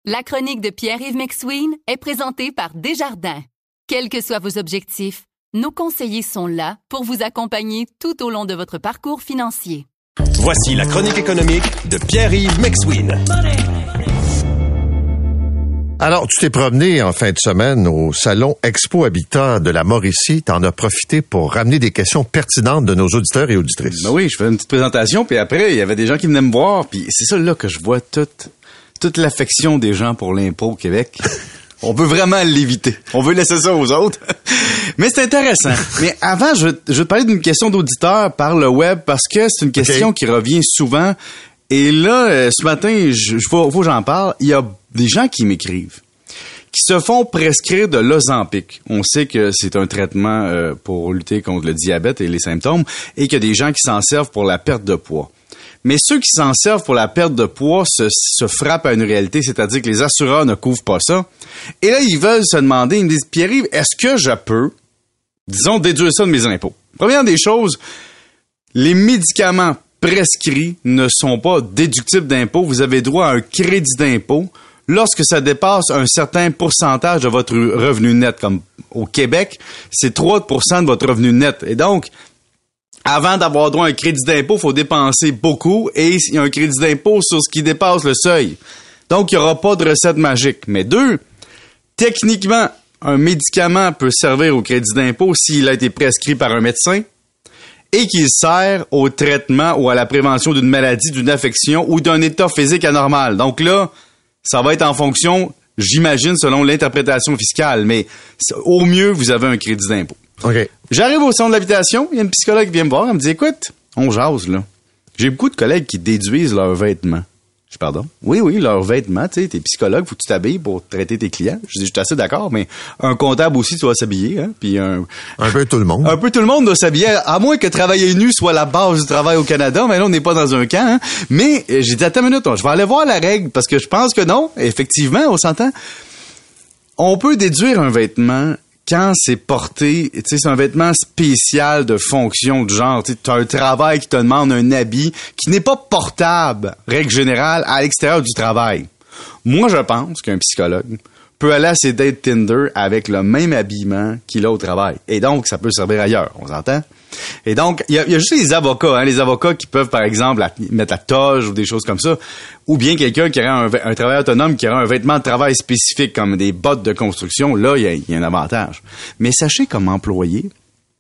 La chronique de Pierre-Yves McSween est présentée par Desjardins. Quels que soient vos objectifs, nos conseillers sont là pour vous accompagner tout au long de votre parcours financier. Voici la chronique économique de Pierre-Yves McSween. Alors, tu t'es promené en fin de semaine au Salon Expo Habitat de la Mauricie. T'en as profité pour ramener des questions pertinentes de nos auditeurs et auditrices. Ben oui, je faisais une petite présentation, puis après, il y avait des gens qui venaient me voir, puis c'est ça là que je vois toute l'affection des gens pour l'impôt au Québec. On veut vraiment l'éviter. On veut laisser ça aux autres. Mais c'est intéressant. Mais avant, je vais te parler d'une question d'auditeur par le web, parce que c'est une question qui revient souvent. Et là, ce matin, faut que j'en parle. Il y a des gens qui m'écrivent, qui se font prescrire de l'Ozempic. On sait que c'est un traitement pour lutter contre le diabète et les symptômes, et qu'il y a des gens qui s'en servent pour la perte de poids. Mais ceux qui s'en servent pour la perte de poids se frappent à une réalité, c'est-à-dire que les assureurs ne couvrent pas ça. Et là, ils veulent se demander, ils me disent, Pierre-Yves, est-ce que je peux, disons, déduire ça de mes impôts? Première des choses, les médicaments prescrits ne sont pas déductibles d'impôt. Vous avez droit à un crédit d'impôt lorsque ça dépasse un certain pourcentage de votre revenu net. Comme au Québec, c'est 3% de votre revenu net. Et donc, avant d'avoir droit à un crédit d'impôt, il faut dépenser beaucoup et il y a un crédit d'impôt sur ce qui dépasse le seuil. Donc, il n'y aura pas de recette magique. Mais deux, techniquement, un médicament peut servir au crédit d'impôt s'il a été prescrit par un médecin et qu'il sert au traitement ou à la prévention d'une maladie, d'une affection ou d'un état physique anormal. Donc là, ça va être en fonction, j'imagine, selon l'interprétation fiscale, mais au mieux, vous avez un crédit d'impôt. OK. J'arrive au centre de l'habitation, il y a une psychologue qui vient me voir, elle me dit, écoute, on jase, là. J'ai beaucoup de collègues qui déduisent leurs vêtements. Je dis, pardon? Oui, leurs vêtements, tu sais, t'es psychologue, faut que tu t'habilles pour traiter tes clients. Je dis, je suis assez d'accord, mais un comptable aussi, tu dois s'habiller, hein, puis un peu tout le monde. Un peu tout le monde doit s'habiller, à moins que travailler nu soit la base du travail au Canada, mais là, on n'est pas dans un camp, hein. Mais, j'ai dit, attends une minute, je vais aller voir la règle, parce que je pense que non, effectivement, on s'entend. On peut déduire un vêtement quand c'est porté, tu sais, c'est un vêtement spécial de fonction du genre, tu sais, t'as un travail qui te demande un habit qui n'est pas portable, règle générale, à l'extérieur du travail. Moi, je pense qu'un psychologue peut aller à ses dates Tinder avec le même habillement qu'il a au travail. Et donc, ça peut servir ailleurs, on s'entend? Et donc, il y a juste les avocats qui peuvent, par exemple, mettre la toge ou des choses comme ça, ou bien quelqu'un qui aurait un travail autonome qui aurait un vêtement de travail spécifique comme des bottes de construction. Là, il y a un avantage. Mais sachez comme employé,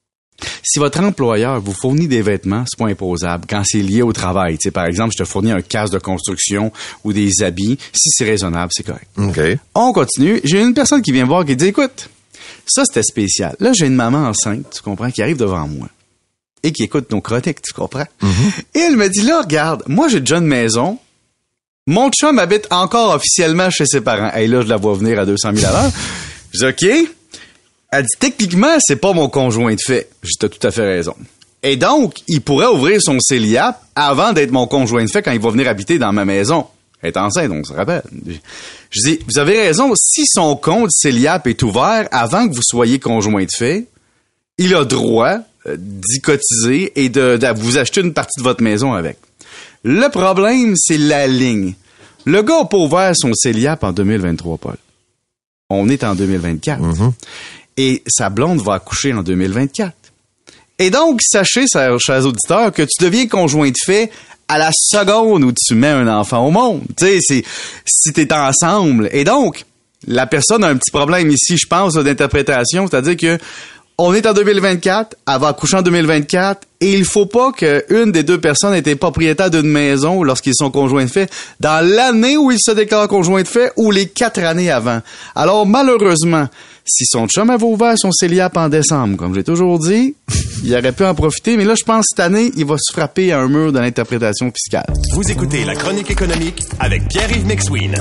si votre employeur vous fournit des vêtements, c'est pas imposable quand c'est lié au travail. Tu sais, par exemple, je te fournis un casque de construction ou des habits. Si c'est raisonnable, c'est correct. OK. On continue. J'ai une personne qui vient me voir qui dit, écoute, ça c'était spécial. Là, j'ai une maman enceinte, tu comprends, qui arrive devant moi et qui écoute nos chroniques, tu comprends? Mm-hmm. Et elle me dit, là, regarde, moi j'ai déjà une maison. Mon chum habite encore officiellement chez ses parents. Et là, je la vois venir à 200 000 à l'heure. Je dis, OK. Elle dit, techniquement, c'est pas mon conjoint de fait. J'ai tout à fait raison. Et donc, il pourrait ouvrir son CELIAP avant d'être mon conjoint de fait quand il va venir habiter dans ma maison. Elle est enceinte, on se rappelle. Je dis, vous avez raison, si son compte CELIAP est ouvert avant que vous soyez conjoint de fait, il a droit d'y cotiser et de vous acheter une partie de votre maison avec. Le problème, c'est la ligne. Le gars n'a pas ouvert son CELIAP en 2023, Paul. On est en 2024. Mm-hmm. Et sa blonde va accoucher en 2024. Et donc, sachez, chers auditeurs, que tu deviens conjoint de fait à la seconde où tu mets un enfant au monde. Tu sais, si t'es ensemble. Et donc, la personne a un petit problème ici, je pense, d'interprétation. C'est-à-dire que on est en 2024, elle va accoucher en 2024, et il faut pas qu'une des deux personnes ait été propriétaire d'une maison lorsqu'ils sont conjoints de fait dans l'année où ils se déclarent conjoints de fait ou les 4 années avant. Alors, malheureusement, si son chum avait ouvert son CELIAP en décembre, comme j'ai toujours dit, il aurait pu en profiter, mais là, je pense que cette année, il va se frapper à un mur de l'interprétation fiscale. Vous écoutez la chronique économique avec Pierre-Yves McSween.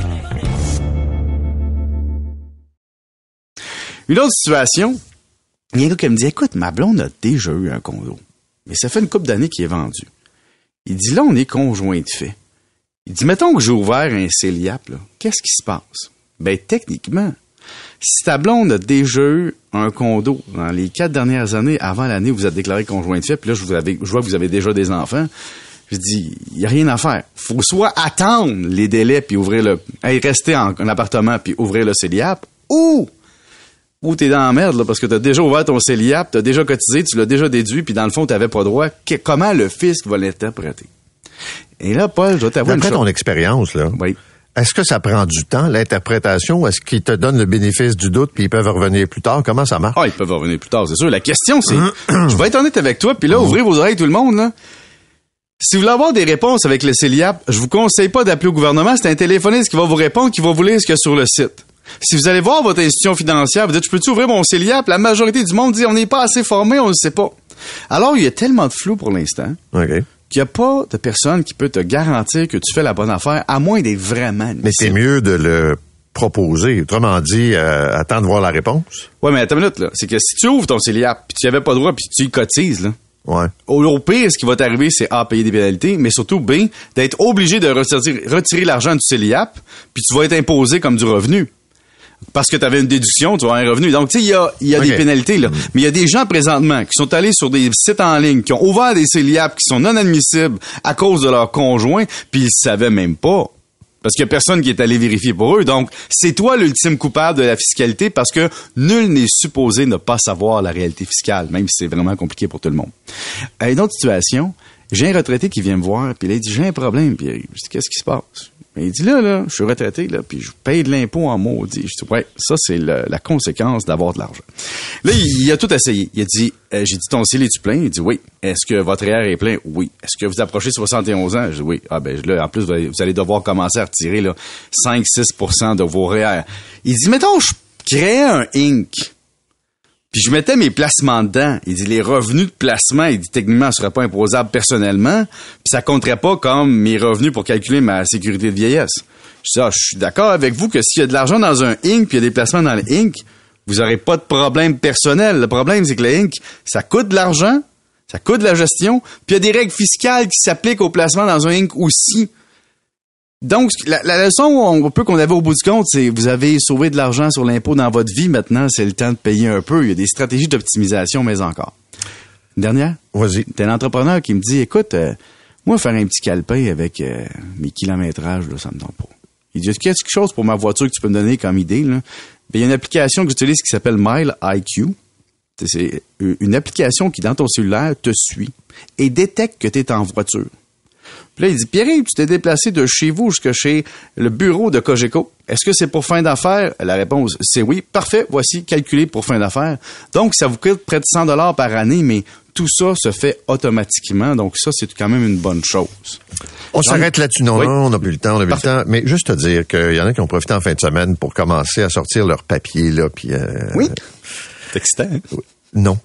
Une autre situation, il y a un gars qui me dit, écoute, ma blonde a déjà eu un condo, mais ça fait une couple d'années qu'il est vendu. Il dit, là, on est conjoint de fait. Il dit, mettons que j'ai ouvert un CELIAP, là, qu'est-ce qui se passe? Ben, techniquement, si ta blonde a déjà eu un condo dans les 4 dernières années avant l'année où vous êtes déclaré conjoint de fait, puis là, je vois que vous avez déjà des enfants, Je dis, il y a rien à faire. Faut soit attendre les délais puis rester en appartement puis ouvrir le CELIAP, ou t'es dans la merde, là, parce que t'as déjà ouvert ton CELIAP, t'as déjà cotisé, tu l'as déjà déduit, puis dans le fond, t'avais pas droit. Comment le fisc va l'interpréter? Et là, Paul, je dois t'avouer une chose. D'après ton expérience, là. Oui. Est-ce que ça prend du temps, l'interprétation? Est-ce qu'ils te donnent le bénéfice du doute puis ils peuvent revenir plus tard? Comment ça marche? Ah, ils peuvent revenir plus tard, c'est sûr. La question, c'est, je vais être honnête avec toi, puis là, ouvrez vos oreilles tout le monde, là. Si vous voulez avoir des réponses avec le CELIAP, je vous conseille pas d'appeler au gouvernement, c'est un téléphoniste qui va vous répondre, qui va vous lire ce qu'il y a sur le site. Si vous allez voir votre institution financière, vous dites, je peux-tu ouvrir mon CELIAP? La majorité du monde dit, on n'est pas assez formé, on ne sait pas. Alors, il y a tellement de flou pour l'instant. OK. Qu'il n'y a pas de personne qui peut te garantir que tu fais la bonne affaire, à moins d'être vraiment admissible. Mais c'est mieux de le proposer. Autrement dit, attends de voir la réponse. Ouais, mais attends une minute, là. C'est que si tu ouvres ton CELIAP, puis tu n'y avais pas droit, puis tu y cotises, là. Ouais. Au pire, ce qui va t'arriver, c'est A, payer des pénalités, mais surtout B, d'être obligé de retirer l'argent du CELIAP, puis tu vas être imposé comme du revenu. Parce que tu avais une déduction, tu vas avoir un revenu. Donc, tu sais, il y a des pénalités, là. Mais il y a des gens présentement qui sont allés sur des sites en ligne, qui ont ouvert des CELIAP qui sont non admissibles à cause de leur conjoint, puis ils savaient même pas. Parce qu'il y a personne qui est allé vérifier pour eux. Donc, c'est toi l'ultime coupable de la fiscalité parce que nul n'est supposé ne pas savoir la réalité fiscale, même si c'est vraiment compliqué pour tout le monde. Une autre situation, j'ai un retraité qui vient me voir, puis il dit, j'ai un problème, puis je dis, qu'est-ce qui se passe? Il dit, là, je suis retraité, là, puis je paye de l'impôt en maudit. Je dis, ouais, ça, c'est la conséquence d'avoir de l'argent. Là, il a tout essayé. Il a dit, j'ai dit, ton CELI, es-tu plein? Il dit, oui. Est-ce que votre REER est plein? Oui. Est-ce que vous approchez 71 ans? Je dis, oui. Ah, ben, là, en plus, vous allez devoir commencer à retirer, là, 5-6% de vos REER. Il dit, mettons, je créais un Inc., puis je mettais mes placements dedans. Il dit, les revenus de placement, il dit, techniquement, ne seraient pas imposables personnellement, puis ça compterait pas comme mes revenus pour calculer ma sécurité de vieillesse. Je dis, je suis d'accord avec vous que s'il y a de l'argent dans un Inc, puis il y a des placements dans le Inc, vous aurez pas de problème personnel. Le problème, c'est que le Inc, ça coûte de l'argent, ça coûte de la gestion, puis il y a des règles fiscales qui s'appliquent au placement dans un Inc aussi. Donc, la leçon qu'on avait au bout du compte, c'est vous avez sauvé de l'argent sur l'impôt dans votre vie. Maintenant, c'est le temps de payer un peu. Il y a des stratégies d'optimisation, mais encore. Une dernière? Vas-y. T'es un entrepreneur qui me dit, écoute, moi, faire un petit calepin avec mes kilométrages, là, ça me tente pas. Il dit, est-ce qu'il y a quelque chose pour ma voiture que tu peux me donner comme idée, là? Il y a une application que j'utilise qui s'appelle Mile IQ. C'est une application qui, dans ton cellulaire, te suit et détecte que tu es en voiture. Puis là, il dit, Pierre-Yves, tu t'es déplacé de chez vous jusqu'à chez le bureau de Cogeco. Est-ce que c'est pour fin d'affaires? La réponse, c'est oui. Parfait, voici calculé pour fin d'affaires. Donc, ça vous coûte près de 100 $ par année, mais tout ça se fait automatiquement. Donc, ça, c'est quand même une bonne chose. On s'arrête là-dessus. Non, oui. non, on n'a plus le temps, Mais juste te dire qu'il y en a qui ont profité en fin de semaine pour commencer à sortir leurs papiers, là, puis... Oui. C'est excitant, hein? Non.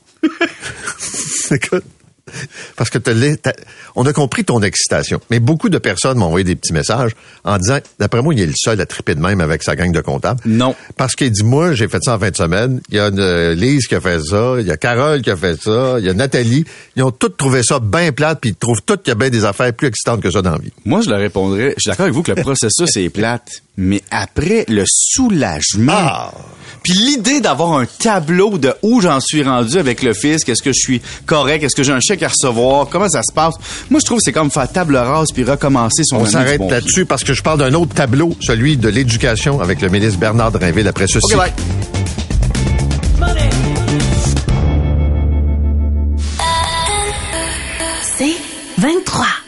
Écoute. Parce que on a compris ton excitation. Mais beaucoup de personnes m'ont envoyé des petits messages en disant, d'après moi, il est le seul à triper de même avec sa gang de comptables. Non. Parce qu'il dit, moi, j'ai fait ça en fin de semaine. Il y a Lise qui a fait ça. Il y a Carole qui a fait ça. Il y a Nathalie. Ils ont tous trouvé ça bien plate, puis ils trouvent tous qu'il y a bien des affaires plus excitantes que ça dans la vie. Moi, je leur répondrais, je suis d'accord avec vous que le processus est plate, mais après, le soulagement... Puis l'idée d'avoir un tableau de où j'en suis rendu avec le fisc, est-ce que je suis correct, est-ce que j'ai un chèque à recevoir, comment ça se passe? Moi, je trouve que c'est comme faire table rase puis recommencer son année. On s'arrête là-dessus parce que je parle d'un autre tableau, celui de l'éducation avec le ministre Bernard Drinville après ceci. OK, bye. C'est 23.